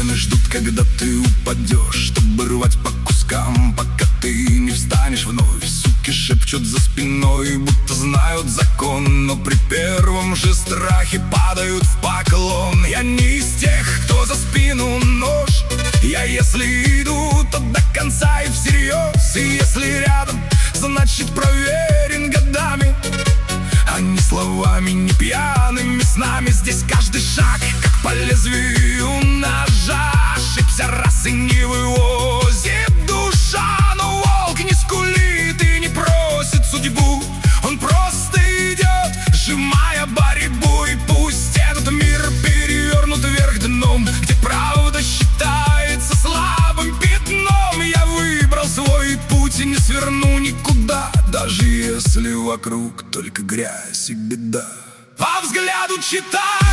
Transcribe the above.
стены ждут, когда ты упадешь, чтобы рвать по кускам, пока ты не встанешь вновь. Суки шепчут за спиной, будто знают закон, но при первом же страхе падают в поклон. Я не из тех, кто за спину нож. Я если иду, то до конца и всерьез. И если рядом, значит проверен годами, а не словами, не пьяными снами. Здесь каждый шаг, как по лезвию ножа. Ошибся раз и не вывозит душа. Но волк не скулит и не просит судьбу, он просто идет, сжимая борьбу. И пусть этот мир перевернут вверх дном, где правда считается слабым пятном, я выбрал свой путь и не сверну никуда, даже если вокруг только грязь и беда. По взгляду читай.